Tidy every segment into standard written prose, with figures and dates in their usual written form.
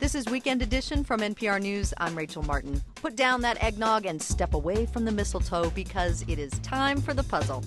This is Weekend Edition from NPR News. I'm Rachel Martin. Put down that eggnog and step away from the mistletoe because it is time for the puzzle.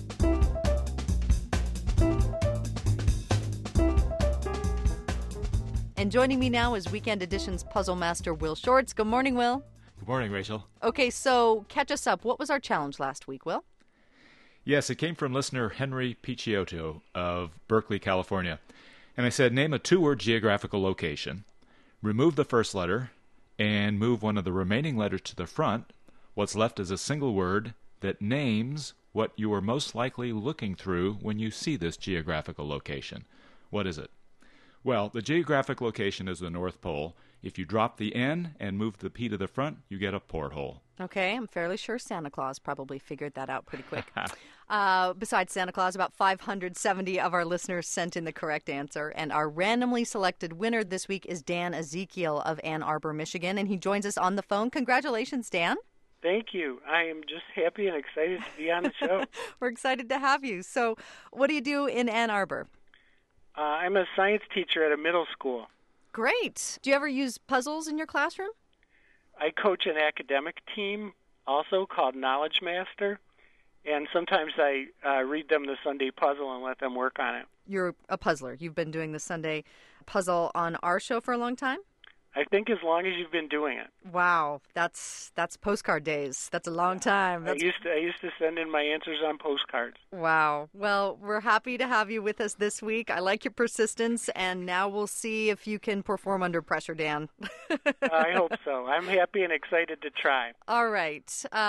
And joining me now is Weekend Edition's puzzle master, Will Shorts. Good morning, Will. Good morning, Rachel. Okay, so catch us up. What was our challenge last week, Will? Yes, it came from listener Henry Picciotto of Berkeley, California. And I said, name a two-word geographical location, remove the first letter, and move one of the remaining letters to the front. What's left is a single word that names what you are most likely looking through when you see this geographical location. What is it? Well, the geographic location is the North Pole. If you drop the N and move the P to the front, you get a porthole. Okay, I'm fairly sure Santa Claus probably figured that out pretty quick. Besides Santa Claus, about 570 of our listeners sent in the correct answer. And our randomly selected winner this week is Dan Ezekiel of Ann Arbor, Michigan. And he joins us on the phone. Congratulations, Dan. Thank you. I am just happy and excited to be on the show. We're excited to have you. So what do you do in Ann Arbor? I'm a science teacher at a middle school. Great. Do you ever use puzzles in your classroom? I coach an academic team also called Knowledge Master, and sometimes I read them the Sunday puzzle and let them work on it. You're a puzzler. You've been doing the Sunday puzzle on our show for a long time? I think as long as you've been doing it. Wow, that's postcard days. That's a long time. I used to send in my answers on postcards. Wow. Well, we're happy to have you with us this week. I like your persistence, and now we'll see if you can perform under pressure, Dan. I hope so. I'm happy and excited to try. All right.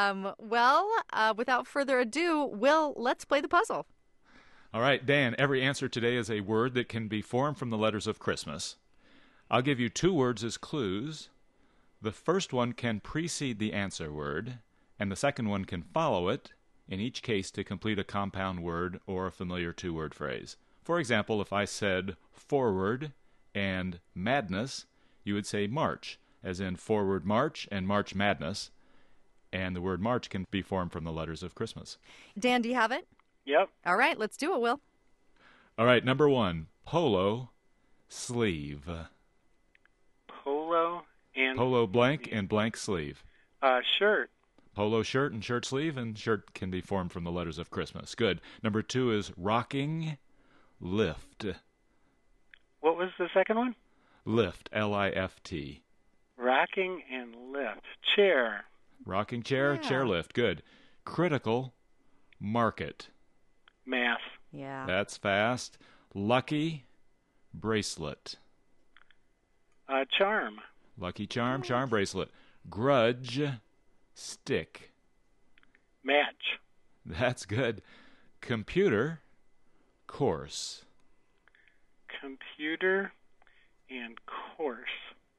Without further ado, Will, let's play the puzzle. All right, Dan, every answer today is a word that can be formed from the letters of Christmas. I'll give you two words as clues. The first one can precede the answer word, and the second one can follow it, in each case to complete a compound word or a familiar two-word phrase. For example, if I said forward and madness, you would say March, as in forward March and March Madness, and the word March can be formed from the letters of Christmas. Dan, do you have it? Yep. All right, let's do it, Will. All right, number one, polo sleeve. Polo blank and blank sleeve. Shirt. Polo shirt and shirt sleeve, and shirt can be formed from the letters of Christmas. Good. Number two is rocking lift. What was the second one? Lift, L-I-F-T. Rocking and lift. Chair. Rocking chair, Yeah. chair lift. Good. Critical market. Math. Yeah. That's fast. Lucky bracelet. Charm. Lucky charm, charm bracelet. Grudge stick. Match. That's good. Computer course. Computer and course.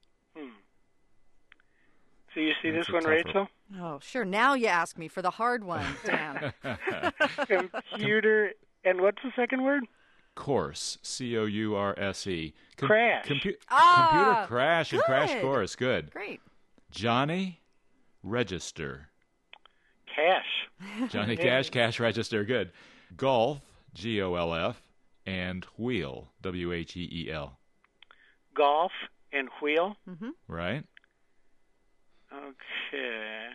So you see That's this a one, tough one. Rachel? Oh, sure. Now you ask me for the hard one, Dan. Computer, and what's the second word? Course, C-O-U-R-S-E. Crash. Computer crash and good. crash course. Good. Great. Johnny register. Cash. Johnny Cash, cash register. Good. Golf, G-O-L-F, and wheel, W-H-E-E-L. Golf and wheel. Mm-hmm. Right? Okay.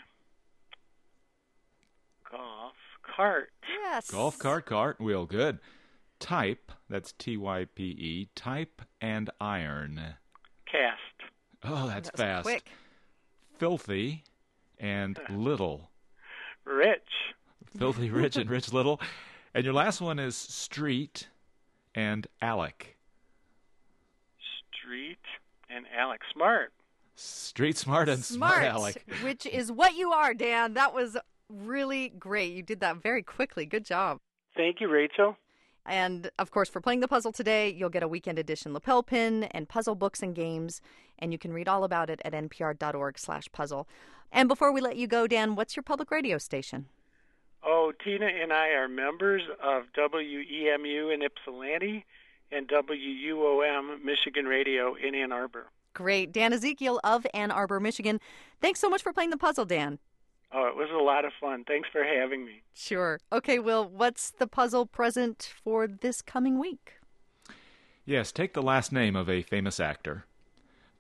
Golf cart. Yes. Golf cart, cart, wheel. Good. Type, that's T-Y-P-E, type and iron. Cast. Oh, that's That was fast. quick. Filthy and little. Rich. Filthy rich and rich little. And your last one is street and Alec. Street and Alex. Smart. Street smart and smart Alec. Which is what you are, Dan. That was really great. You did that very quickly. Good job. Thank you, Rachel. And, of course, for playing the puzzle today, you'll get a Weekend Edition lapel pin and puzzle books and games, and you can read all about it at npr.org/puzzle. And before we let you go, Dan, what's your public radio station? Oh, Tina and I are members of WEMU in Ypsilanti and WUOM Michigan Radio in Ann Arbor. Great. Dan Ezekiel of Ann Arbor, Michigan. Thanks so much for playing the puzzle, Dan. Oh, it was a lot of fun. Thanks for having me. Sure. Okay, Will, what's the puzzle present for this coming week? Yes, take the last name of a famous actor.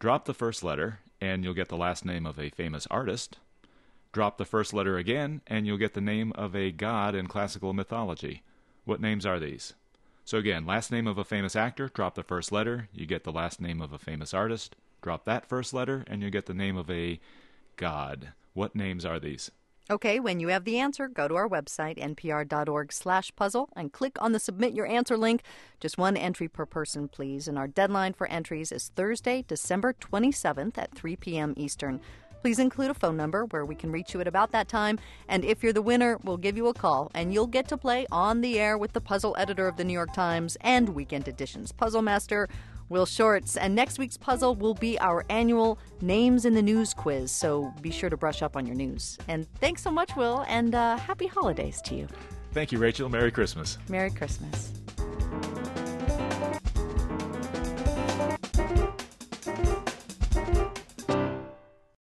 Drop the first letter, and you'll get the last name of a famous artist. Drop the first letter again, and you'll get the name of a god in classical mythology. What names are these? So again, last name of a famous actor, drop the first letter, you get the last name of a famous artist. Drop that first letter, and you get the name of a god. What names are these? Okay, when you have the answer, go to our website, npr.org/puzzle, and click on the Submit Your Answer link. Just one entry per person, please. And our deadline for entries is Thursday, December 27th at 3 p.m. Eastern. Please include a phone number where we can reach you at about that time. And if you're the winner, we'll give you a call, and you'll get to play on the air with the puzzle editor of the New York Times and Weekend Edition's puzzle master, Will Shortz. And next week's puzzle will be our annual Names in the News quiz, so be sure to brush up on your news. And thanks so much, Will, and happy holidays to you. Thank you, Rachel. Merry Christmas. Merry Christmas.